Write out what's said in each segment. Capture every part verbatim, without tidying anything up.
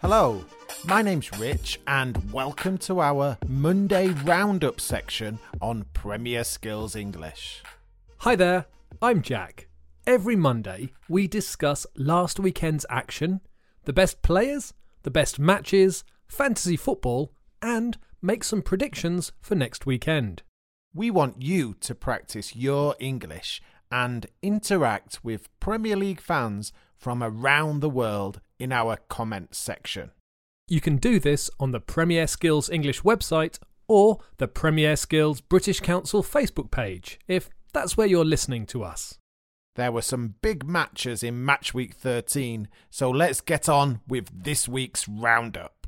Hello, my name's Rich and welcome to our Monday Roundup section on Premier Skills English. Hi there, I'm Jack. Every Monday we discuss last weekend's action, the best players, the best matches, fantasy football, and make some predictions for next weekend. We want you to practice your English and interact with Premier League fans from around the world in our comments section. You can do this on the Premier Skills English website or the Premier Skills British Council Facebook page, if that's where you're listening to us. There were some big matches in match week thirteen, so let's get on with this week's roundup.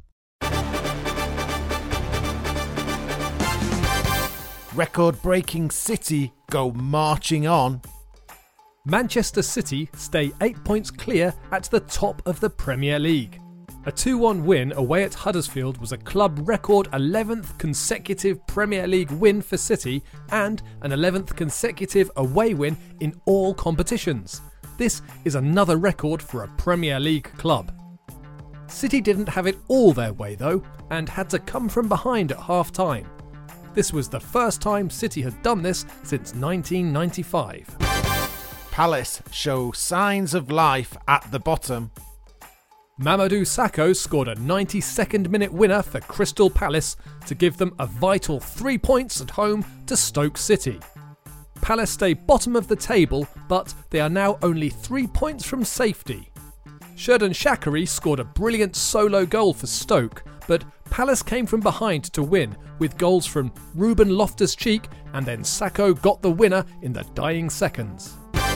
Record-breaking City go marching on. Manchester City stay eight points clear at the top of the Premier League. A two one win away at Huddersfield was a club record eleventh consecutive Premier League win for City and an eleventh consecutive away win in all competitions. This is another record for a Premier League club. City didn't have it all their way though and had to come from behind at half-time. This was the first time City had done this since nineteen ninety-five. Palace show signs of life at the bottom. Mamadou Sakho scored a ninety-second minute winner for Crystal Palace to give them a vital three points at home to Stoke City. Palace stay bottom of the table, but they are now only three points from safety. Xherdan Shaqiri scored a brilliant solo goal for Stoke, but Palace came from behind to win with goals from Ruben Loftus-Cheek, and then Sakho got the winner in the dying seconds.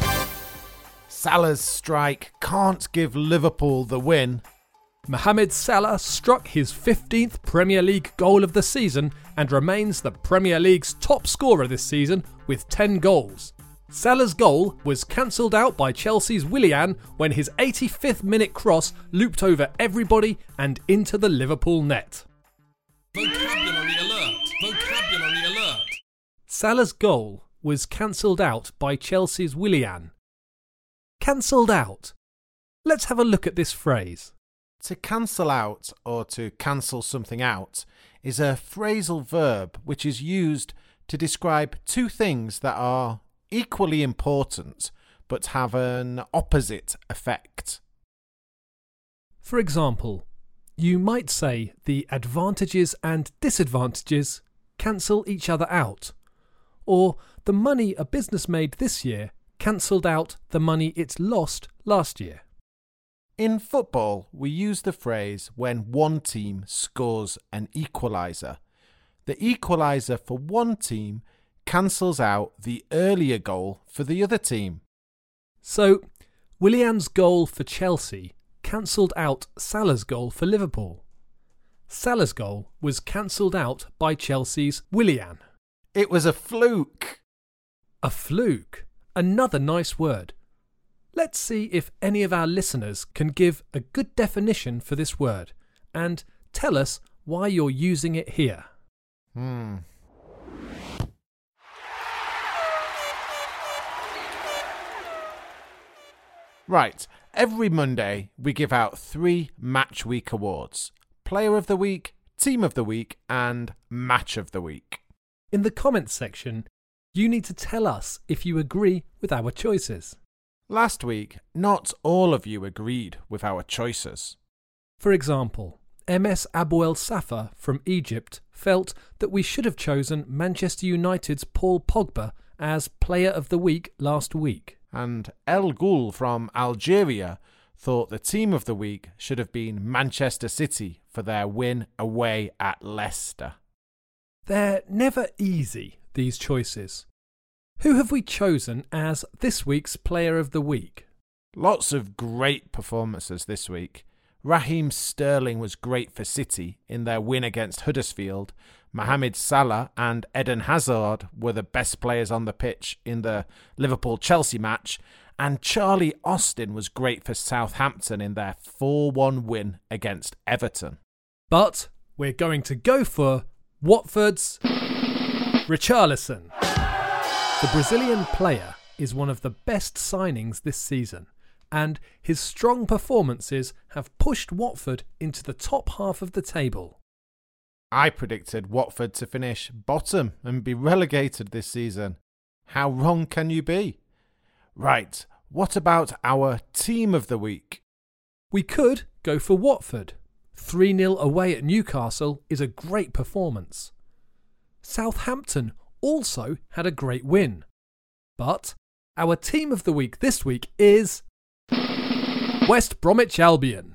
Salah's strike can't give Liverpool the win. Mohamed Salah struck his fifteenth Premier League goal of the season and remains the Premier League's top scorer this season with ten goals. Salah's goal was cancelled out by Chelsea's Willian when his eighty-fifth minute cross looped over everybody and into the Liverpool net. Vocabulary alert! Vocabulary alert! Salah's goal was cancelled out by Chelsea's Willian. Cancelled out. Let's have a look at this phrase. To cancel out or to cancel something out is a phrasal verb which is used to describe two things that are equally important but have an opposite effect. For example, you might say the advantages and disadvantages cancel each other out, or the money a business made this year cancelled out the money it lost last year. In football, we use the phrase when one team scores an equaliser. The equaliser for one team cancels out the earlier goal for the other team. So, Willian's goal for Chelsea cancelled out Salah's goal for Liverpool. Salah's goal was cancelled out by Chelsea's Willian. It was a fluke. A fluke. Another nice word. Let's see if any of our listeners can give a good definition for this word and tell us why you're using it here. Hmm. Right, every Monday we give out three Match Week awards. Player of the Week, Team of the Week and Match of the Week. In the comments section, you need to tell us if you agree with our choices. Last week, not all of you agreed with our choices. For example, M S Abou El Safa from Egypt felt that we should have chosen Manchester United's Paul Pogba as Player of the Week last week. And El Ghul from Algeria thought the Team of the Week should have been Manchester City for their win away at Leicester. They're never easy, these choices. Who have we chosen as this week's Player of the Week? Lots of great performances this week. Raheem Sterling was great for City in their win against Huddersfield. Mohamed Salah and Eden Hazard were the best players on the pitch in the Liverpool-Chelsea match. And Charlie Austin was great for Southampton in their four one win against Everton. But we're going to go for Watford's Richarlison. The Brazilian player is one of the best signings this season, and his strong performances have pushed Watford into the top half of the table. I predicted Watford to finish bottom and be relegated this season. How wrong can you be? Right, what about our team of the week? We could go for Watford. three nil away at Newcastle is a great performance. Southampton also had a great win. But our team of the week this week is West Bromwich Albion.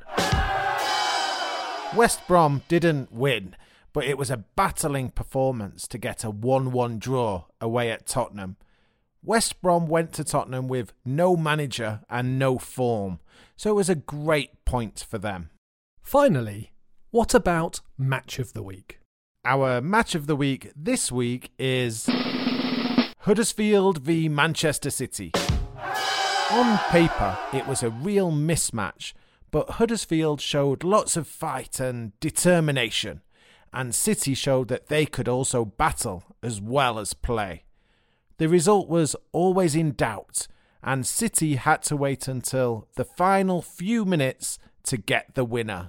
West Brom didn't win, but it was a battling performance to get a one one draw away at Tottenham. West Brom went to Tottenham with no manager and no form, so it was a great point for them. Finally, what about Match of the Week? Our Match of the Week this week is Huddersfield v Manchester City. On paper, it was a real mismatch, but Huddersfield showed lots of fight and determination, and City showed that they could also battle as well as play. The result was always in doubt, and City had to wait until the final few minutes to get the winner.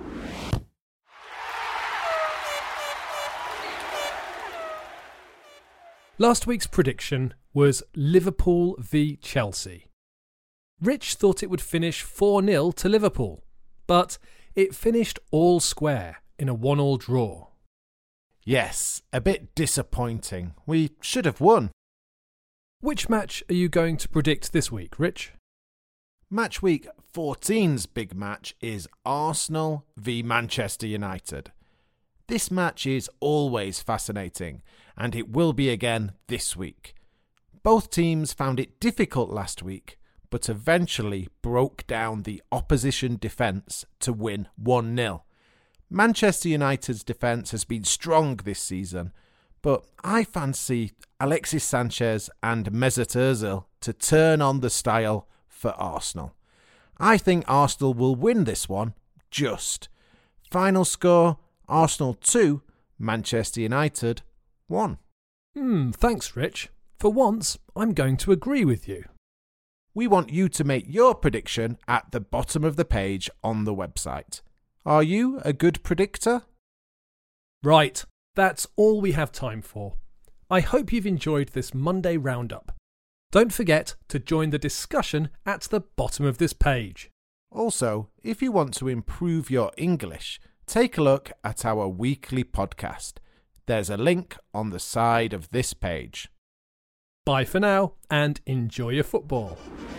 Last week's prediction was Liverpool v Chelsea. Rich thought it would finish four nil to Liverpool, but it finished all square in a one all draw. Yes, a bit disappointing. We should have won. Which match are you going to predict this week, Rich? Match week fourteen's big match is Arsenal v Manchester United. This match is always fascinating, and it will be again this week. Both teams found it difficult last week, but eventually broke down the opposition defence to win one nil. Manchester United's defence has been strong this season, but I fancy Alexis Sanchez and Mesut Ozil to turn on the style for Arsenal. I think Arsenal will win this one, just. Final score, Arsenal two, Manchester United one. Hmm, thanks, Rich. For once, I'm going to agree with you. We want you to make your prediction at the bottom of the page on the website. Are you a good predictor? Right, that's all we have time for. I hope you've enjoyed this Monday roundup. Don't forget to join the discussion at the bottom of this page. Also, if you want to improve your English, take a look at our weekly podcast. There's a link on the side of this page. Bye for now and enjoy your football.